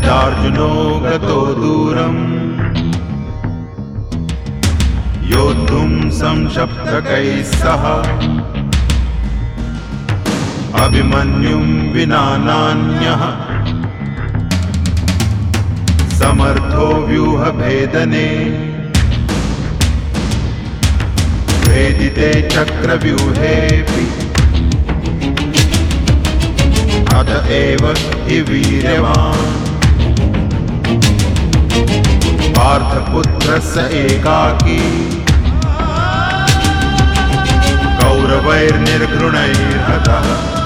यदार्जुनो गतो दूरम् योद्धुं संशप्तकैः सह अभिमन्युं विना नान्यः समर्थो व्यूहभेदने भेदिते चक्रव्यूहेऽपि अत एव हि वीर्यवान् पार्थपुत्रः स एकाकी कौरवैर्निर्घृणैर्हतः